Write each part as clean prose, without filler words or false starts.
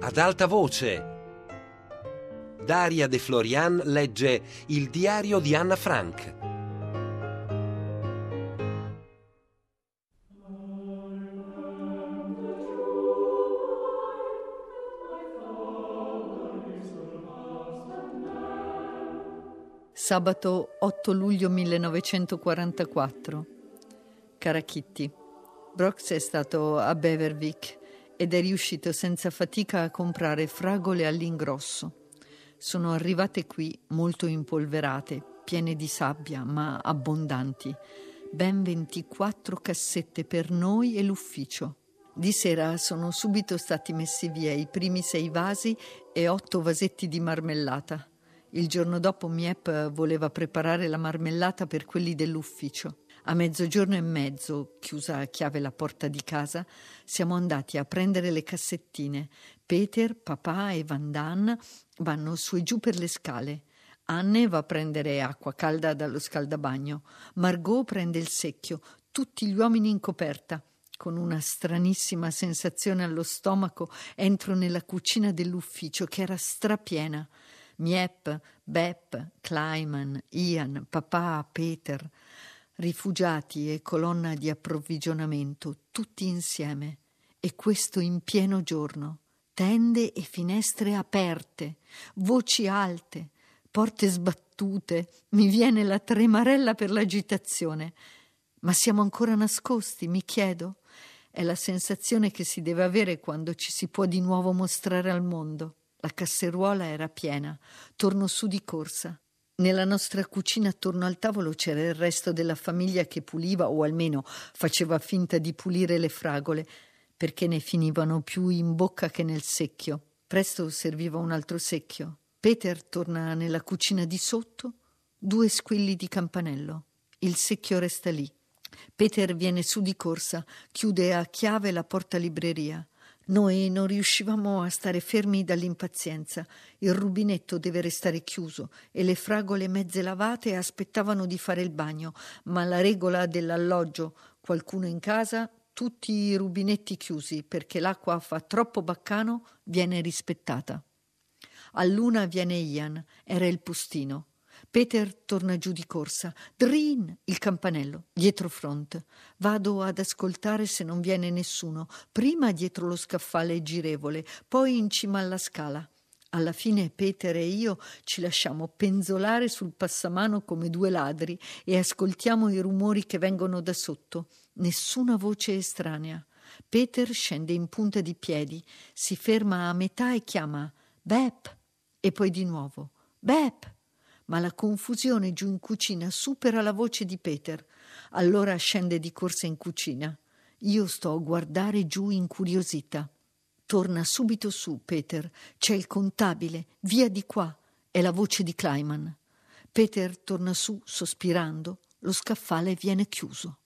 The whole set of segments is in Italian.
Ad alta voce. Daria De Florian legge Il diario di Anna Frank. Sabato 8 luglio 1944. Cara Kitty, Brox è stato a Beverwyck ed è riuscito senza fatica a comprare fragole all'ingrosso. Sono arrivate qui molto impolverate, piene di sabbia, ma abbondanti. Ben 24 cassette per noi e l'ufficio. Di sera sono subito stati messi via i primi 6 vasi e 8 vasetti di marmellata. Il giorno dopo Miep voleva preparare la marmellata per quelli dell'ufficio. A 12:30, chiusa a chiave la porta di casa, siamo andati a prendere le cassettine. Peter, papà e Van Dan vanno su e giù per le scale. Anne va a prendere acqua calda dallo scaldabagno. Margot prende il secchio. Tutti gli uomini in coperta. Con una stranissima sensazione allo stomaco entro nella cucina dell'ufficio che era strapiena. Miep, Bep, Kleiman, Ian, papà, Peter, rifugiati e colonna di approvvigionamento, tutti insieme. E questo in pieno giorno. Tende e finestre aperte, voci alte, porte sbattute. Mi viene la tremarella per l'agitazione. Ma siamo ancora nascosti, mi chiedo. È la sensazione che si deve avere quando ci si può di nuovo mostrare al mondo. La casseruola era piena. Torno su di corsa. Nella nostra cucina attorno al tavolo c'era il resto della famiglia che puliva, o almeno faceva finta di pulire le fragole, perché ne finivano più in bocca che nel secchio. Presto serviva un altro secchio. Peter torna nella cucina di sotto. 2 squilli di campanello. Il secchio resta lì. Peter viene su di corsa, chiude a chiave la porta libreria. Noi non riuscivamo a stare fermi dall'impazienza. Il rubinetto deve restare chiuso e le fragole mezze lavate aspettavano di fare il bagno, ma la regola dell'alloggio, qualcuno in casa, tutti i rubinetti chiusi perché l'acqua fa troppo baccano, viene rispettata. All'1 viene Ian, era il postino. Peter torna giù di corsa. Drin! Il campanello, dietro front. Vado ad ascoltare se non viene nessuno. Prima dietro lo scaffale girevole, poi in cima alla scala. Alla fine Peter e io ci lasciamo penzolare sul passamano come 2 ladri e ascoltiamo i rumori che vengono da sotto. Nessuna voce estranea. Peter scende in punta di piedi, si ferma a metà e chiama Bep! E poi di nuovo Bep! Ma la confusione giù in cucina supera la voce di Peter. Allora scende di corsa in cucina. Io sto a guardare giù incuriosita. Torna subito su, Peter. C'è il contabile. Via di qua. È la voce di Kleiman. Peter torna su, sospirando. Lo scaffale viene chiuso.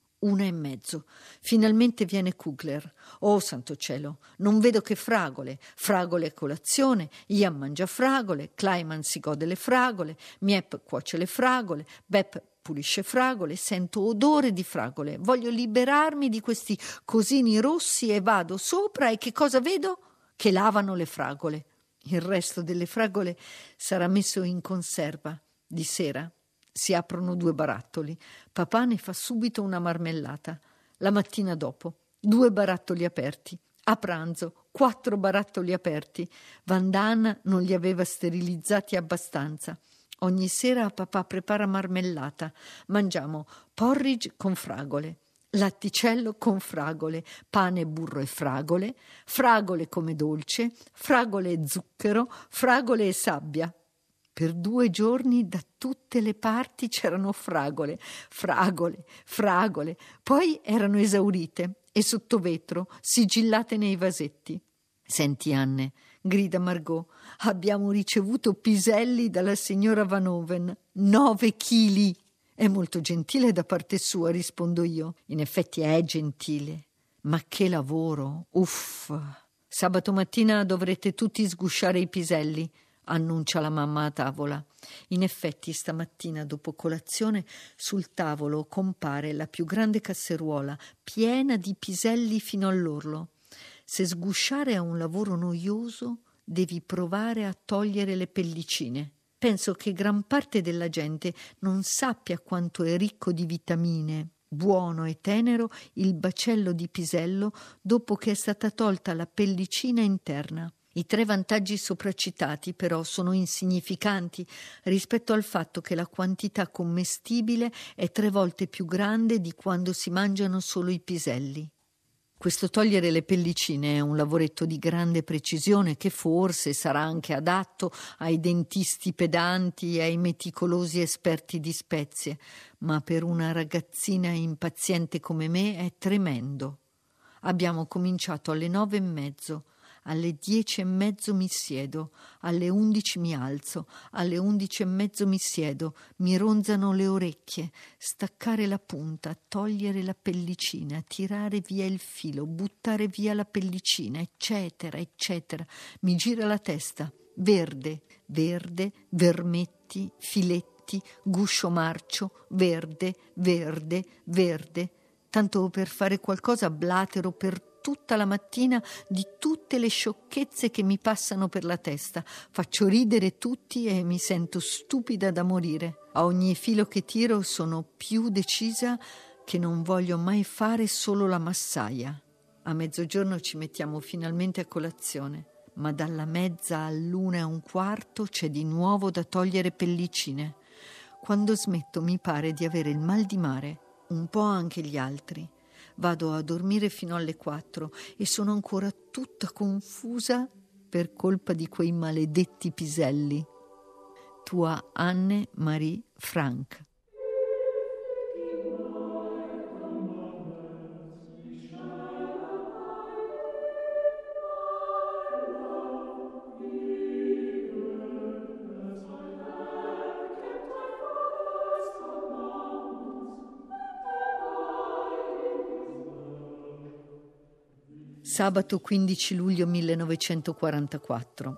1:30. Finalmente viene Kugler. Oh, santo cielo, non vedo che fragole. Fragole a colazione, Ian mangia fragole, Kleiman si gode le fragole, Miep cuoce le fragole, Bep pulisce fragole, sento odore di fragole. Voglio liberarmi di questi cosini rossi e vado sopra e che cosa vedo? Che lavano le fragole. Il resto delle fragole sarà messo in conserva. Di sera si aprono 2 barattoli. Papà ne fa subito una marmellata. La mattina dopo, 2 barattoli aperti. A pranzo, 4 barattoli aperti. Van Dan non li aveva sterilizzati abbastanza. Ogni sera papà prepara marmellata. Mangiamo porridge con fragole, latticello con fragole, pane, burro e fragole, fragole come dolce, fragole e zucchero, fragole e sabbia. Per 2 giorni da tutte le parti c'erano fragole, fragole, fragole. Poi erano esaurite e sotto vetro, sigillate nei vasetti. Senti, Anne, grida Margot, abbiamo ricevuto piselli dalla signora Van Oven. 9 chili. È molto gentile da parte sua, rispondo io. In effetti è gentile. Ma che lavoro, uff. Sabato mattina dovrete tutti sgusciare i piselli, annuncia la mamma a tavola. In effetti stamattina dopo colazione sul tavolo compare la più grande casseruola piena di piselli fino all'orlo. Se sgusciare è un lavoro noioso, devi provare a togliere le pellicine. Penso che gran parte della gente non sappia quanto è ricco di vitamine, buono e tenero il baccello di pisello dopo che è stata tolta la pellicina interna. I 3 vantaggi sopracitati però sono insignificanti rispetto al fatto che la quantità commestibile è 3 volte più grande di quando si mangiano solo i piselli. Questo togliere le pellicine è un lavoretto di grande precisione che forse sarà anche adatto ai dentisti pedanti e ai meticolosi esperti di spezie, ma per una ragazzina impaziente come me è tremendo. Abbiamo cominciato alle 9:30. Alle 10:30 mi siedo, alle 11 mi alzo, alle 11:30 mi siedo, mi ronzano le orecchie, staccare la punta, togliere la pellicina, tirare via il filo, buttare via la pellicina, eccetera, eccetera. Mi gira la testa, verde, verde, vermetti, filetti, guscio marcio, verde, verde, verde. Tanto per fare qualcosa blatero per tutta la mattina di tutte le sciocchezze che mi passano per la testa. Faccio ridere tutti e mi sento stupida da morire. A ogni filo che tiro sono più decisa che non voglio mai fare solo la massaia. A mezzogiorno ci mettiamo finalmente a colazione, ma dalla 12:30 all'1:15 c'è di nuovo da togliere pellicine. Quando smetto mi pare di avere il mal di mare, un po' anche gli altri. Vado a dormire fino alle 4 e sono ancora tutta confusa per colpa di quei maledetti piselli. Tua Anne Marie Frank. Sabato 15 luglio 1944.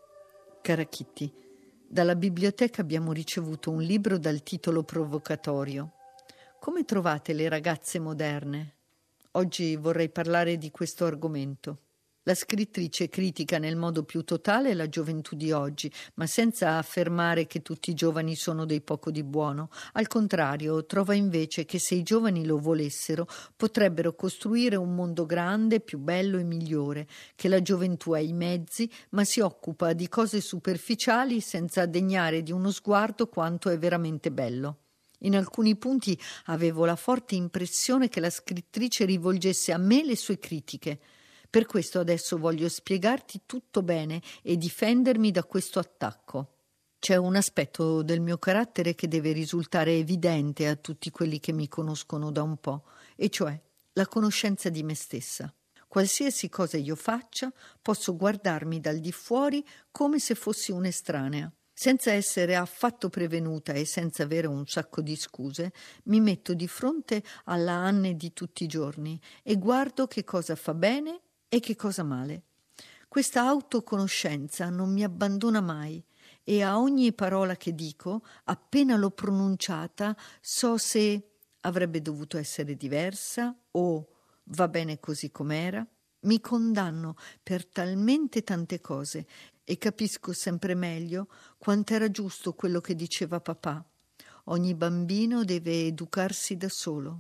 Cara Kitty, dalla biblioteca abbiamo ricevuto un libro dal titolo provocatorio. Come trovate le ragazze moderne? Oggi vorrei parlare di questo argomento. La scrittrice critica nel modo più totale la gioventù di oggi, ma senza affermare che tutti i giovani sono dei poco di buono. Al contrario, trova invece che se i giovani lo volessero, potrebbero costruire un mondo grande, più bello e migliore, che la gioventù ha i mezzi, ma si occupa di cose superficiali senza degnare di uno sguardo quanto è veramente bello. In alcuni punti avevo la forte impressione che la scrittrice rivolgesse a me le sue critiche. Per questo adesso voglio spiegarti tutto bene e difendermi da questo attacco. C'è un aspetto del mio carattere che deve risultare evidente a tutti quelli che mi conoscono da un po', e cioè la conoscenza di me stessa. Qualsiasi cosa io faccia, posso guardarmi dal di fuori come se fossi un'estranea. Senza essere affatto prevenuta e senza avere un sacco di scuse, mi metto di fronte alla Anne di tutti i giorni e guardo che cosa fa bene e che cosa male. Questa autoconoscenza non mi abbandona mai e a ogni parola che dico, appena l'ho pronunciata, so se avrebbe dovuto essere diversa o va bene così com'era. Mi condanno per talmente tante cose e capisco sempre meglio quant'era giusto quello che diceva papà. Ogni bambino deve educarsi da solo.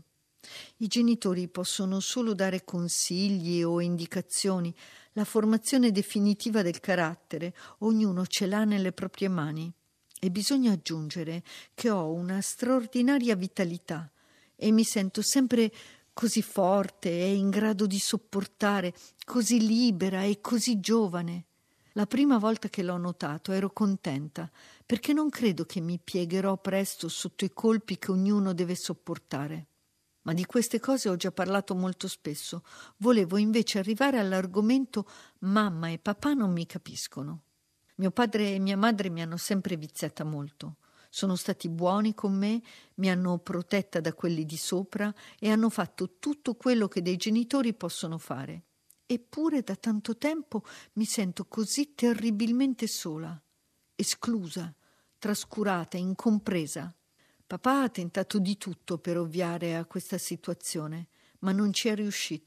I genitori possono solo dare consigli o indicazioni. La formazione definitiva del carattere ognuno ce l'ha nelle proprie mani. E bisogna aggiungere che ho una straordinaria vitalità e mi sento sempre così forte e in grado di sopportare, così libera e così giovane. La prima volta che l'ho notato ero contenta, perché non credo che mi piegherò presto sotto i colpi che ognuno deve sopportare. Ma di queste cose ho già parlato molto spesso. Volevo invece arrivare all'argomento mamma e papà non mi capiscono. Mio padre e mia madre mi hanno sempre viziata molto. Sono stati buoni con me, mi hanno protetta da quelli di sopra e hanno fatto tutto quello che dei genitori possono fare. Eppure da tanto tempo mi sento così terribilmente sola, esclusa, trascurata, incompresa. Papà ha tentato di tutto per ovviare a questa situazione, ma non ci è riuscito.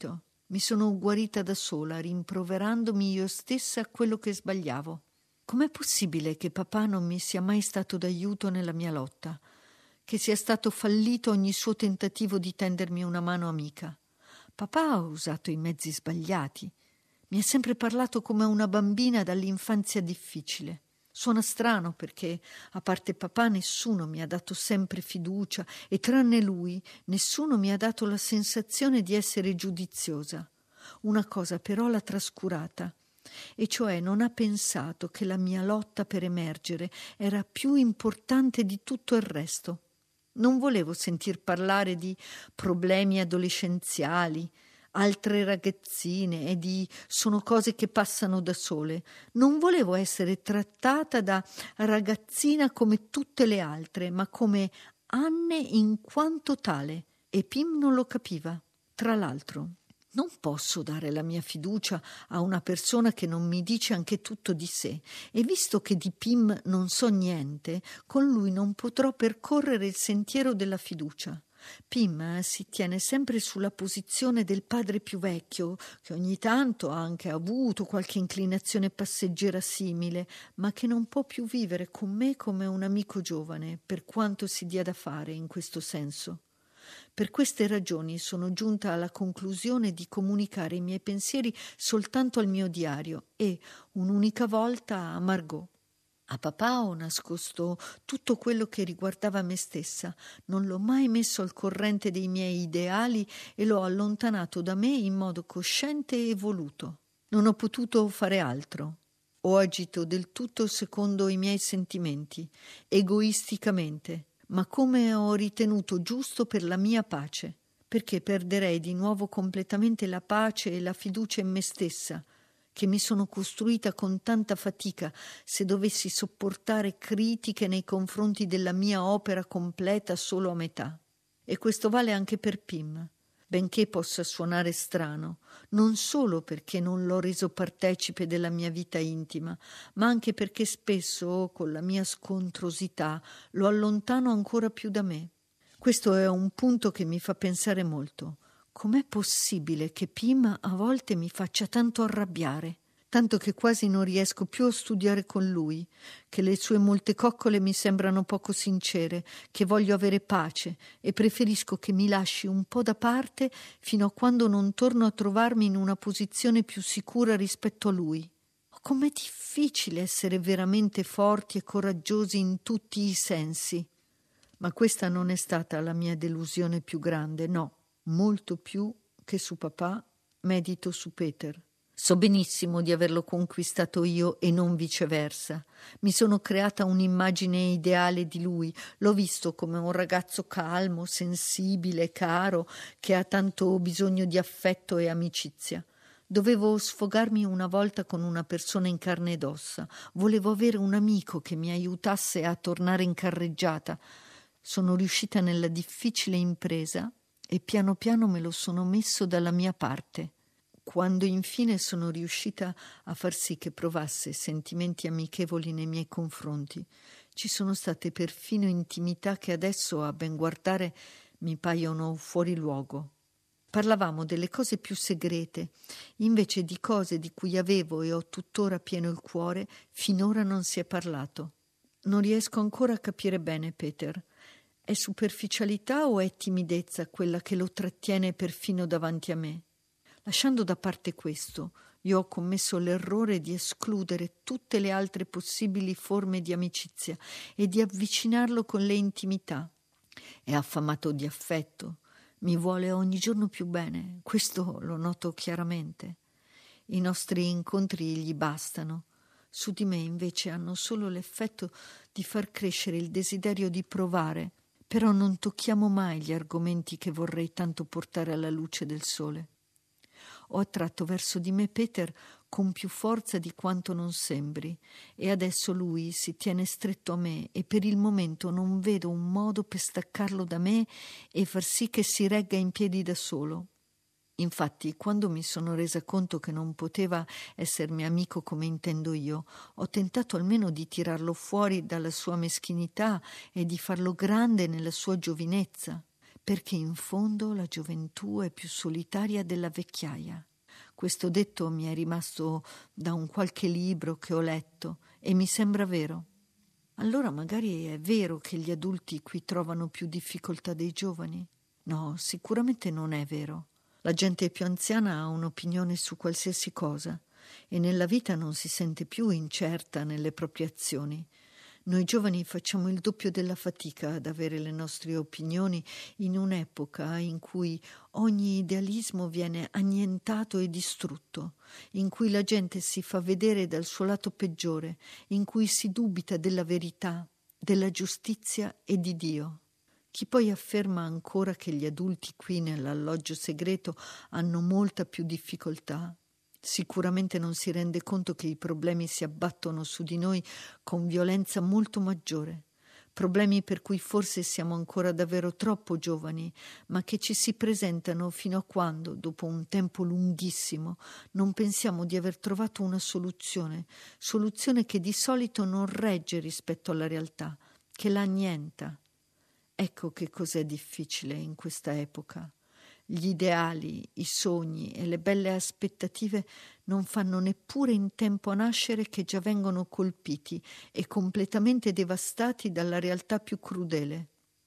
Mi sono guarita da sola, rimproverandomi io stessa quello che sbagliavo. Com'è possibile che papà non mi sia mai stato d'aiuto nella mia lotta? Che sia stato fallito ogni suo tentativo di tendermi una mano amica? Papà ha usato i mezzi sbagliati. Mi ha sempre parlato come una bambina dall'infanzia difficile. Suona strano perché, a parte papà, nessuno mi ha dato sempre fiducia e tranne lui nessuno mi ha dato la sensazione di essere giudiziosa. Una cosa però l'ha trascurata, e cioè non ha pensato che la mia lotta per emergere era più importante di tutto il resto. Non volevo sentir parlare di problemi adolescenziali, altre ragazzine e di sono cose che passano da sole. Non volevo essere trattata da ragazzina come tutte le altre, ma come Anne in quanto tale. E Pim non lo capiva. Tra l'altro, non posso dare la mia fiducia a una persona che non mi dice anche tutto di sé, e visto che di Pim non so niente, con lui non potrò percorrere il sentiero della fiducia. Pim si tiene sempre sulla posizione del padre più vecchio, che ogni tanto ha anche avuto qualche inclinazione passeggera simile, ma che non può più vivere con me come un amico giovane, per quanto si dia da fare in questo senso. Per queste ragioni sono giunta alla conclusione di comunicare i miei pensieri soltanto al mio diario e, un'unica volta, a Margot. A papà ho nascosto tutto quello che riguardava me stessa, non l'ho mai messo al corrente dei miei ideali e l'ho allontanato da me in modo cosciente e voluto. Non ho potuto fare altro. Ho agito del tutto secondo i miei sentimenti, egoisticamente, ma come ho ritenuto giusto per la mia pace, perché perderei di nuovo completamente la pace e la fiducia in me stessa, che mi sono costruita con tanta fatica, se dovessi sopportare critiche nei confronti della mia opera completa solo a metà. E questo vale anche per Pim, benché possa suonare strano, non solo perché non l'ho reso partecipe della mia vita intima, ma anche perché spesso, con la mia scontrosità, lo allontano ancora più da me. Questo è un punto che mi fa pensare molto. Com'è possibile che Pim a volte mi faccia tanto arrabbiare, tanto che quasi non riesco più a studiare con lui, che le sue molte coccole mi sembrano poco sincere, che voglio avere pace e preferisco che mi lasci un po' da parte fino a quando non torno a trovarmi in una posizione più sicura rispetto a lui. Com'è difficile essere veramente forti e coraggiosi in tutti i sensi. Ma questa non è stata la mia delusione più grande, no. Molto più che su papà, medito su Peter. So benissimo di averlo conquistato io e non viceversa. Mi sono creata un'immagine ideale di lui. L'ho visto come un ragazzo calmo, sensibile, caro, che ha tanto bisogno di affetto e amicizia. Dovevo sfogarmi una volta con una persona in carne ed ossa. Volevo avere un amico che mi aiutasse a tornare in carreggiata. Sono riuscita nella difficile impresa e piano piano me lo sono messo dalla mia parte. Quando infine sono riuscita a far sì che provasse sentimenti amichevoli nei miei confronti, ci sono state perfino intimità che adesso, a ben guardare, mi paiono fuori luogo. Parlavamo delle cose più segrete, invece di cose di cui avevo e ho tuttora pieno il cuore, finora non si è parlato. Non riesco ancora a capire bene Peter. È superficialità o è timidezza quella che lo trattiene perfino davanti a me? Lasciando da parte questo, io ho commesso l'errore di escludere tutte le altre possibili forme di amicizia e di avvicinarlo con le intimità. È affamato di affetto, mi vuole ogni giorno più bene, questo lo noto chiaramente. I nostri incontri gli bastano. Su di me invece hanno solo l'effetto di far crescere il desiderio di provare, però non tocchiamo mai gli argomenti che vorrei tanto portare alla luce del sole. Ho attratto verso di me Peter con più forza di quanto non sembri, e adesso lui si tiene stretto a me e per il momento non vedo un modo per staccarlo da me e far sì che si regga in piedi da solo. Infatti, quando mi sono resa conto che non poteva essermi amico come intendo io, ho tentato almeno di tirarlo fuori dalla sua meschinità e di farlo grande nella sua giovinezza. perché in fondo la gioventù è più solitaria della vecchiaia. Questo detto mi è rimasto da un qualche libro che ho letto e mi sembra vero. Allora magari è vero che gli adulti qui trovano più difficoltà dei giovani? No, sicuramente non è vero. La gente più anziana ha un'opinione su qualsiasi cosa e nella vita non si sente più incerta nelle proprie azioni. Noi giovani facciamo il doppio della fatica ad avere le nostre opinioni in un'epoca in cui ogni idealismo viene annientato e distrutto, in cui la gente si fa vedere dal suo lato peggiore, in cui si dubita della verità, della giustizia e di Dio. Chi poi afferma ancora che gli adulti qui nell'alloggio segreto hanno molta più difficoltà, sicuramente non si rende conto che i problemi si abbattono su di noi con violenza molto maggiore, problemi per cui forse siamo ancora davvero troppo giovani, ma che ci si presentano fino a quando, dopo un tempo lunghissimo, non pensiamo di aver trovato una soluzione che di solito non regge rispetto alla realtà, che la annienta. Ecco che cos'è difficile in questa epoca. Gli ideali, i sogni e le belle aspettative non fanno neppure in tempo a nascere che già vengono colpiti e completamente devastati dalla realtà più crudele.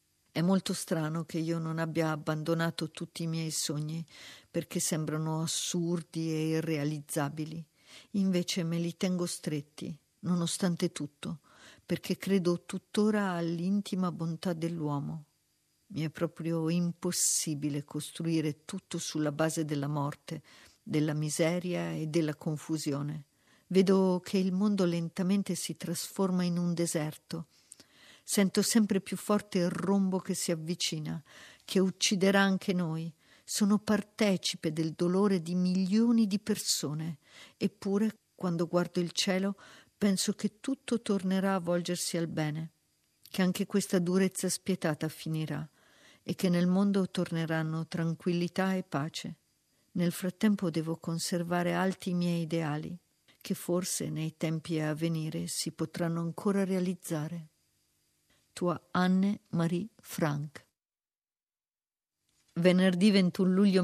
È molto strano che io non abbia abbandonato tutti i miei sogni perché sembrano assurdi e irrealizzabili. Invece me li tengo stretti, nonostante tutto, perché credo tuttora all'intima bontà dell'uomo. Mi è proprio impossibile costruire tutto sulla base della morte, della miseria e della confusione. Vedo che il mondo lentamente si trasforma in un deserto. Sento sempre più forte il rombo che si avvicina, che ucciderà anche noi. Sono partecipe del dolore di milioni di persone. Eppure, quando guardo il cielo, penso che tutto tornerà a volgersi al bene, che anche questa durezza spietata finirà e che nel mondo torneranno tranquillità e pace. Nel frattempo devo conservare alti i miei ideali, che forse nei tempi a venire si potranno ancora realizzare. Tua Anne-Marie Frank. Venerdì 21 luglio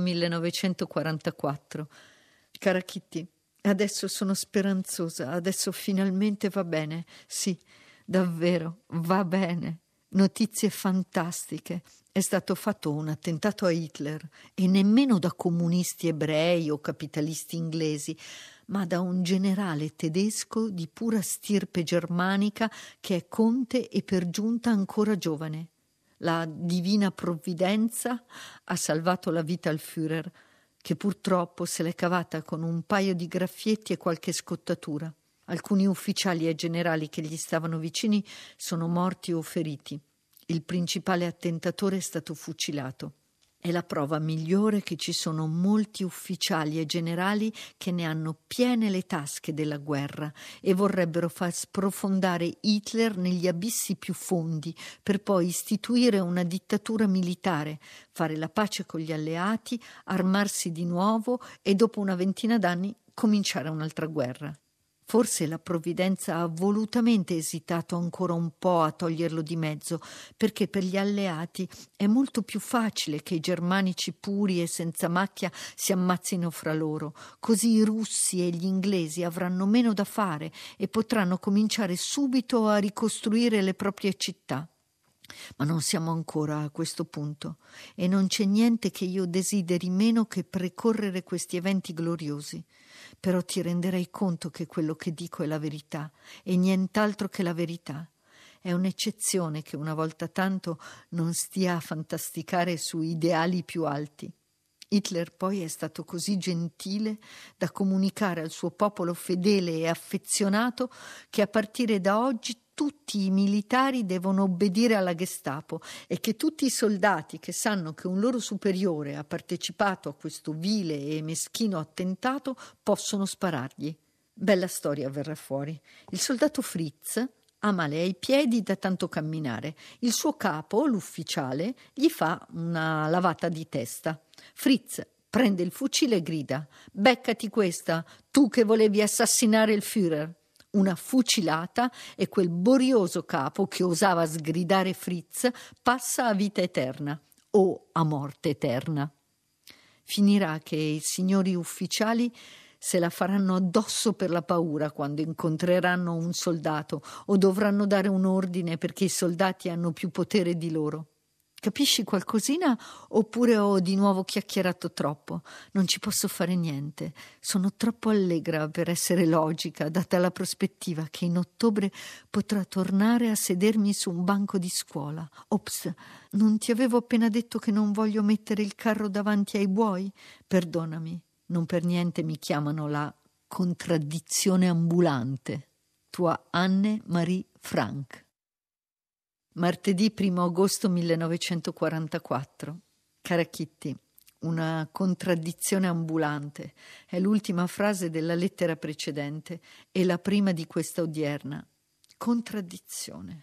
1944. Cara Kitty, adesso sono speranzosa, adesso finalmente va bene. Sì, davvero, va bene. Notizie fantastiche. È stato fatto un attentato a Hitler e nemmeno da comunisti ebrei o capitalisti inglesi, ma da un generale tedesco di pura stirpe germanica che è conte e per giunta ancora giovane. La divina provvidenza ha salvato la vita al Führer, che purtroppo se l'è cavata con un paio di graffietti e qualche scottatura. Alcuni ufficiali e generali che gli stavano vicini sono morti o feriti. Il principale attentatore è stato fucilato. È la prova migliore che ci sono molti ufficiali e generali che ne hanno piene le tasche della guerra e vorrebbero far sprofondare Hitler negli abissi più fondi per poi istituire una dittatura militare, fare la pace con gli alleati, armarsi di nuovo e dopo una ventina d'anni cominciare un'altra guerra. Forse la provvidenza ha volutamente esitato ancora un po' a toglierlo di mezzo, perché per gli alleati è molto più facile che i germanici puri e senza macchia si ammazzino fra loro, così i russi e gli inglesi avranno meno da fare e potranno cominciare subito a ricostruire le proprie città. Ma non siamo ancora a questo punto e non c'è niente che io desideri meno che precorrere questi eventi gloriosi. Però ti renderai conto che quello che dico è la verità e nient'altro che la verità. È un'eccezione che una volta tanto non stia a fantasticare su ideali più alti. Hitler poi è stato così gentile da comunicare al suo popolo fedele e affezionato che a partire da oggi tutti i militari devono obbedire alla Gestapo e che tutti i soldati che sanno che un loro superiore ha partecipato a questo vile e meschino attentato possono sparargli. Bella storia verrà fuori. Il soldato Fritz ha male ai piedi da tanto camminare. Il suo capo, l'ufficiale, gli fa una lavata di testa. Fritz prende il fucile e grida: «Beccati questa, tu che volevi assassinare il Führer!» Una fucilata e quel borioso capo che osava sgridare Fritz passa a vita eterna. o a morte eterna. Finirà che i signori ufficiali se la faranno addosso per la paura quando incontreranno un soldato o dovranno dare un ordine perché i soldati hanno più potere di loro. Capisci qualcosina oppure ho di nuovo chiacchierato troppo? Non ci posso fare niente. Sono troppo allegra per essere logica, data la prospettiva che in ottobre potrò tornare a sedermi su un banco di scuola. Ops, non ti avevo appena detto che non voglio mettere il carro davanti ai buoi? Perdonami, non per niente mi chiamano la contraddizione ambulante. Tua Anne-Marie Frank. Martedì 1 agosto 1944. Cara Kitty, una contraddizione ambulante è l'ultima frase della lettera precedente e la prima di questa odierna. Contraddizione.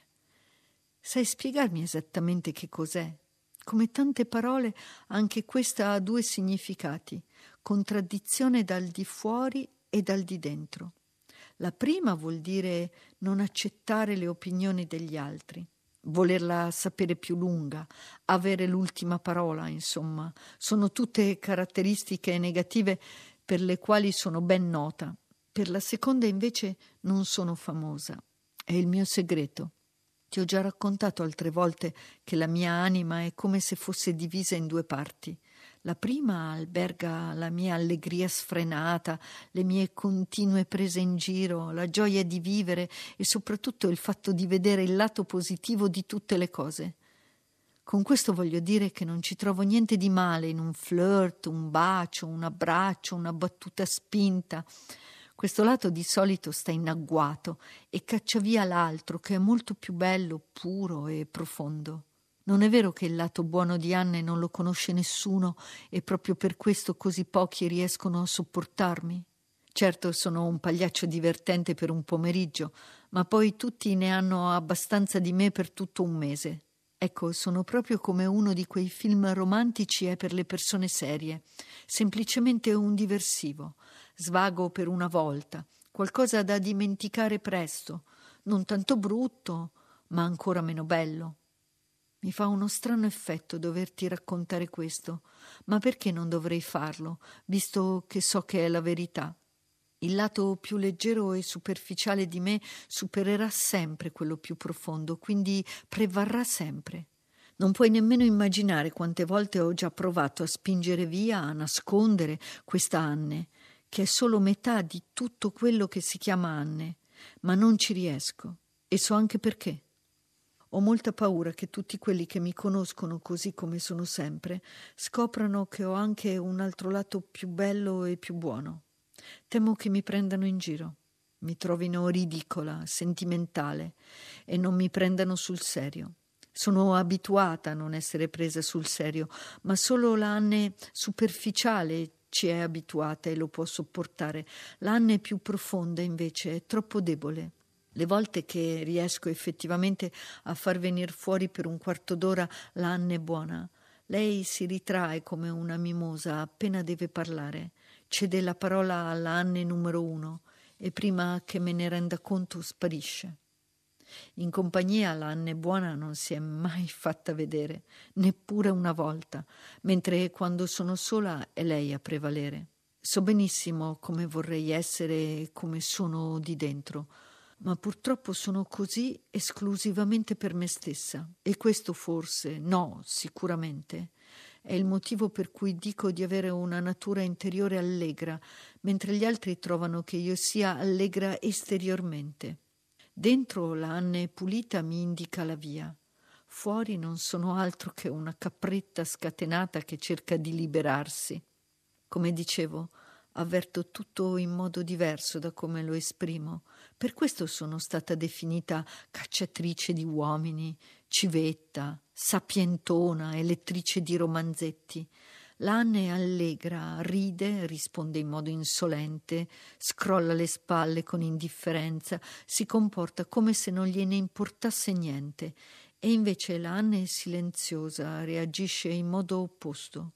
Sai spiegarmi esattamente che cos'è? Come tante parole, anche questa ha due significati: contraddizione dal di fuori e dal di dentro. La prima vuol dire non accettare le opinioni degli altri, volerla sapere più lunga, avere l'ultima parola, insomma. Sono tutte caratteristiche negative per le quali sono ben nota. Per la seconda invece non sono famosa. È il mio segreto. Ti ho già raccontato altre volte che la mia anima è come se fosse divisa in due parti. La prima alberga la mia allegria sfrenata, le mie continue prese in giro, la gioia di vivere e soprattutto il fatto di vedere il lato positivo di tutte le cose. Con questo voglio dire che non ci trovo niente di male in un flirt, un bacio, un abbraccio, una battuta spinta. Questo lato di solito sta in agguato e caccia via l'altro che è molto più bello, puro e profondo. Non è vero che il lato buono di Anne non lo conosce nessuno e proprio per questo così pochi riescono a sopportarmi? Certo, sono un pagliaccio divertente per un pomeriggio, ma poi tutti ne hanno abbastanza di me per tutto un mese. Ecco, sono proprio come uno di quei film romantici è per le persone serie, semplicemente un diversivo, svago per una volta, qualcosa da dimenticare presto, non tanto brutto, ma ancora meno bello. Mi fa uno strano effetto doverti raccontare questo, ma perché non dovrei farlo, visto che so che è la verità? Il lato più leggero e superficiale di me supererà sempre quello più profondo, quindi prevarrà sempre. Non puoi nemmeno immaginare quante volte ho già provato a spingere via, a nascondere questa Anne, che è solo metà di tutto quello che si chiama Anne, ma non ci riesco, e so anche perché. Ho molta paura che tutti quelli che mi conoscono così come sono sempre scoprano che ho anche un altro lato più bello e più buono. Temo che mi prendano in giro, mi trovino ridicola, sentimentale e non mi prendano sul serio. Sono abituata a non essere presa sul serio, ma solo la Anne superficiale ci è abituata e lo può sopportare. La Anne più profonda invece è troppo debole. Le volte che riesco effettivamente a far venir fuori per un quarto d'ora la Anne buona, lei si ritrae come una mimosa appena deve parlare, cede la parola alla Anne numero 1 e prima che me ne renda conto sparisce. In compagnia la Anne buona non si è mai fatta vedere, neppure una volta, mentre quando sono sola è lei a prevalere. So benissimo come vorrei essere e come sono di dentro, ma purtroppo sono così esclusivamente per me stessa. E questo forse, no, sicuramente, è il motivo per cui dico di avere una natura interiore allegra, mentre gli altri trovano che io sia allegra esteriormente. Dentro la Anne pulita mi indica la via. Fuori non sono altro che una capretta scatenata che cerca di liberarsi. Come dicevo, avverto tutto in modo diverso da come lo esprimo. Per questo sono stata definita cacciatrice di uomini, civetta, sapientona, elettrice di romanzetti. L'Anne è allegra, ride, risponde in modo insolente, scrolla le spalle con indifferenza, si comporta come se non gliene importasse niente. E invece l'Anne è silenziosa, reagisce in modo opposto.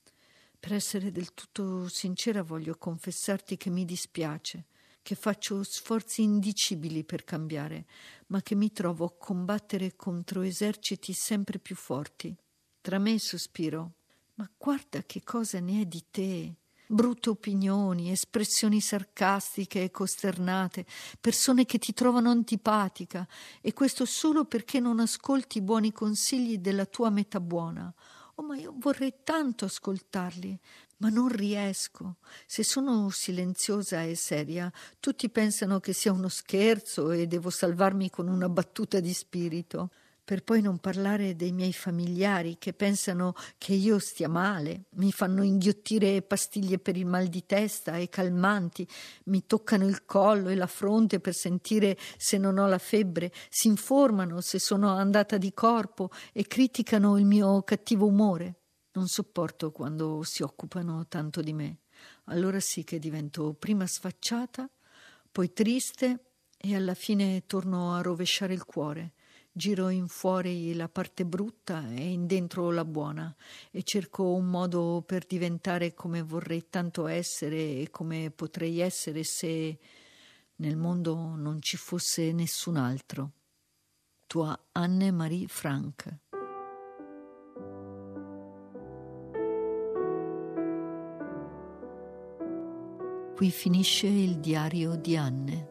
Per essere del tutto sincera voglio confessarti che mi dispiace, che faccio sforzi indicibili per cambiare, ma che mi trovo a combattere contro eserciti sempre più forti. Tra me sospiro: ma guarda che cosa ne è di te. Brutte opinioni, espressioni sarcastiche e costernate, persone che ti trovano antipatica, e questo solo perché non ascolti i buoni consigli della tua metà buona. Oh, ma io vorrei tanto ascoltarli, ma non riesco. Se sono silenziosa e seria, tutti pensano che sia uno scherzo e devo salvarmi con una battuta di spirito. Per poi non parlare dei miei familiari che pensano che io stia male, mi fanno inghiottire pastiglie per il mal di testa e calmanti, mi toccano il collo e la fronte per sentire se non ho la febbre, si informano se sono andata di corpo e criticano il mio cattivo umore. Non sopporto quando si occupano tanto di me. Allora sì che divento prima sfacciata, poi triste e alla fine torno a rovesciare il cuore. Giro in fuori la parte brutta e in dentro la buona e cerco un modo per diventare come vorrei tanto essere e come potrei essere se nel mondo non ci fosse nessun altro. Tua Anne-Marie Frank. Qui finisce il diario di Anne.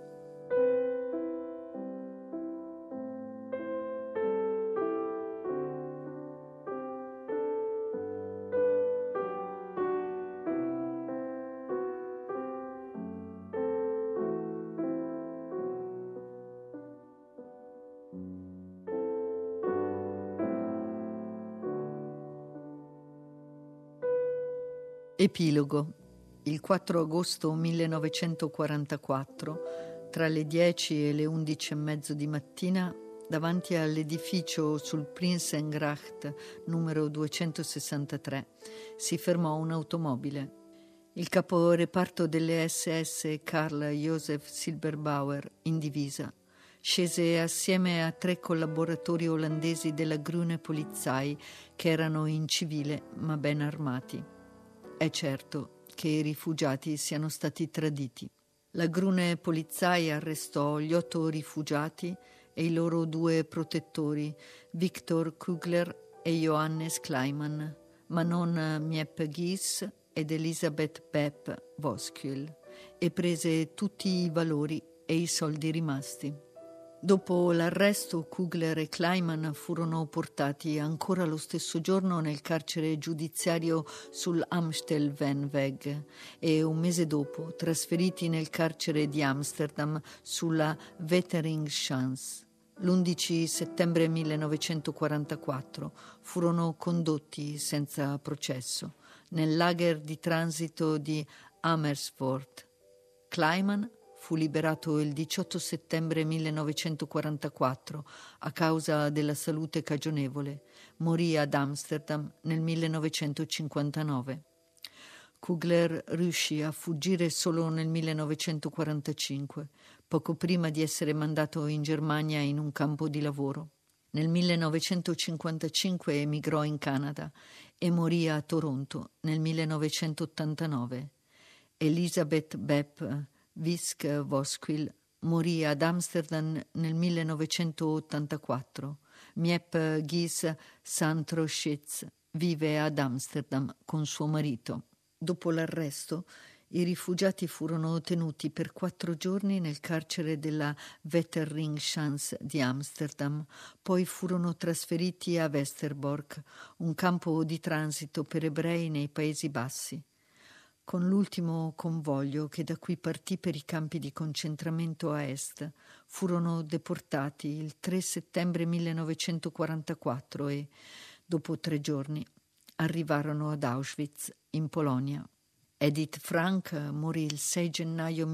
Epilogo. Il 4 agosto 1944, tra le 10 e le 11:30 di mattina, davanti all'edificio sul Prinsengracht numero 263, si fermò un'automobile. Il caporeparto delle SS, Karl Josef Silberbauer, in divisa, scese assieme a 3 collaboratori olandesi della Grüne Polizei che erano in civile ma ben armati. È certo che i rifugiati siano stati traditi. La Grüne Polizei arrestò gli 8 rifugiati e i loro 2 protettori, Viktor Kugler e Johannes Kleiman, ma non Miep Gies ed Elisabeth Bepp Voskuil, e prese tutti i valori e i soldi rimasti. Dopo l'arresto, Kugler e Kleiman furono portati ancora lo stesso giorno nel carcere giudiziario sull'Amstelveenweg e un mese dopo trasferiti nel carcere di Amsterdam sulla Wetteringschans. L'11 settembre 1944 furono condotti senza processo nel lager di transito di Amersfoort. Kleiman fu liberato il 18 settembre 1944 a causa della salute cagionevole. Morì ad Amsterdam nel 1959. Kugler riuscì a fuggire solo nel 1945, poco prima di essere mandato in Germania in un campo di lavoro. Nel 1955 emigrò in Canada e morì a Toronto nel 1989. Elisabeth Bepp Wisk Voskuil morì ad Amsterdam nel 1984. Miep Gies Santroschitz vive ad Amsterdam con suo marito. Dopo l'arresto, i rifugiati furono tenuti per 4 giorni nel carcere della Wetteringschans di Amsterdam, poi furono trasferiti a Westerbork, un campo di transito per ebrei nei Paesi Bassi. Con l'ultimo convoglio che da qui partì per i campi di concentramento a est, furono deportati il 3 settembre 1944 e, dopo 3 giorni, arrivarono ad Auschwitz, in Polonia. Edith Frank morì il 6 gennaio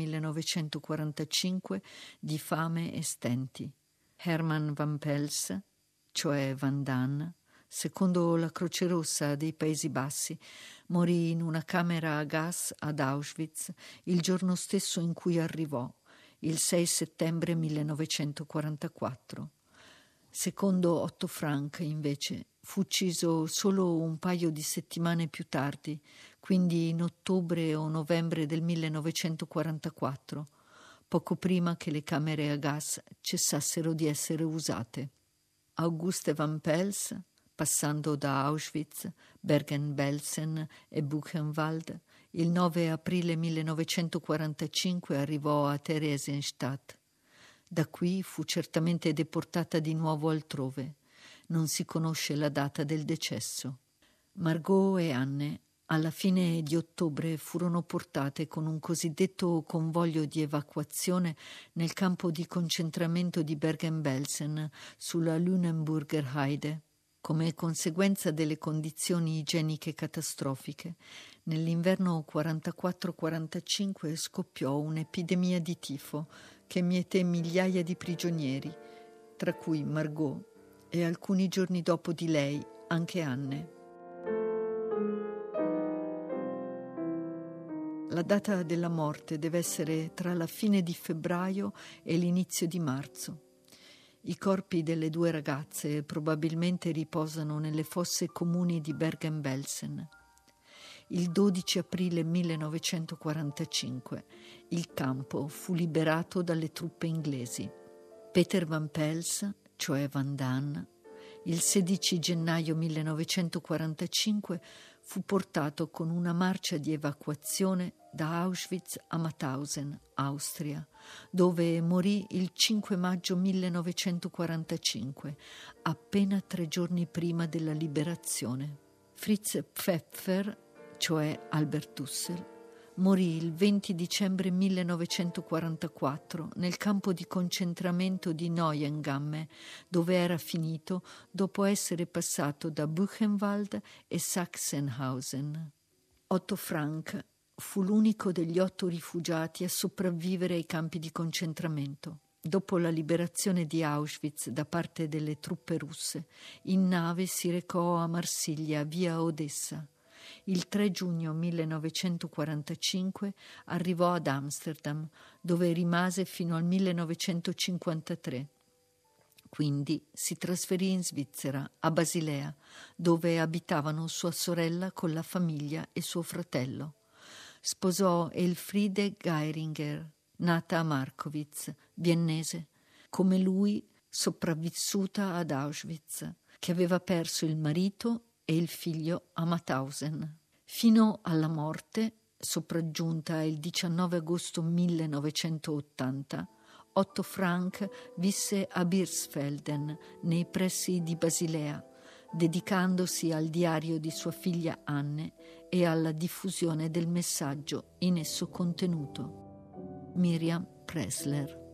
1945 di fame e stenti. Herman Van Pels, cioè Van Dan, secondo la Croce Rossa dei Paesi Bassi, morì in una camera a gas ad Auschwitz il giorno stesso in cui arrivò, il 6 settembre 1944. Secondo Otto Frank, invece, fu ucciso solo un paio di settimane più tardi, quindi in ottobre o novembre del 1944, poco prima che le camere a gas cessassero di essere usate. Auguste Van Pels, passando da Auschwitz, Bergen-Belsen e Buchenwald, il 9 aprile 1945 arrivò a Theresienstadt. Da qui fu certamente deportata di nuovo altrove. Non si conosce la data del decesso. Margot e Anne alla fine di ottobre furono portate con un cosiddetto convoglio di evacuazione nel campo di concentramento di Bergen-Belsen sulla Lüneburger Heide. Come conseguenza delle condizioni igieniche catastrofiche, nell'inverno 44-45 scoppiò un'epidemia di tifo che mieté migliaia di prigionieri, tra cui Margot e alcuni giorni dopo di lei anche Anne. La data della morte deve essere tra la fine di febbraio e l'inizio di marzo. I corpi delle due ragazze probabilmente riposano nelle fosse comuni di Bergen-Belsen. Il 12 aprile 1945 il campo fu liberato dalle truppe inglesi. Peter Van Pels, cioè Van Daan, il 16 gennaio 1945 fu portato con una marcia di evacuazione da Auschwitz a Mauthausen, Austria, dove morì il 5 maggio 1945, appena 3 giorni prima della liberazione. Fritz Pfeffer, cioè Albert Dussel, morì il 20 dicembre 1944 nel campo di concentramento di Neuengamme, dove era finito dopo essere passato da Buchenwald e Sachsenhausen. Otto Frank fu l'unico degli 8 rifugiati a sopravvivere ai campi di concentramento. Dopo la liberazione di Auschwitz da parte delle truppe russe, in nave si recò a Marsiglia via Odessa. Il 3 giugno 1945 arrivò ad Amsterdam, dove rimase fino al 1953. Quindi si trasferì in Svizzera, a Basilea, dove abitavano sua sorella con la famiglia e suo fratello. Sposò Elfriede Geiringer, nata a Markowitz, viennese, come lui sopravvissuta ad Auschwitz, che aveva perso il marito e il figlio a Mauthausen. Fino alla morte, sopraggiunta il 19 agosto 1980, Otto Frank visse a Birsfelden, nei pressi di Basilea, dedicandosi al diario di sua figlia Anne e alla diffusione del messaggio in esso contenuto. Miriam Pressler.